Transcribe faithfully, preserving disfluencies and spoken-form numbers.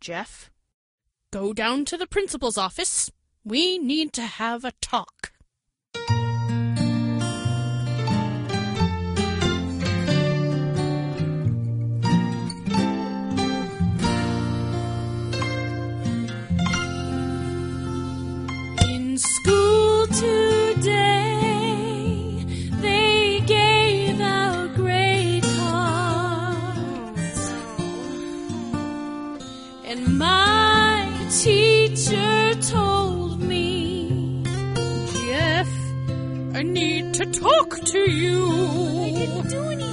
Jeff. Go down to the principal's office. We need to have a talk. In school today, they gave out grade cards, and my teacher told me, Jeff, I need to talk to you.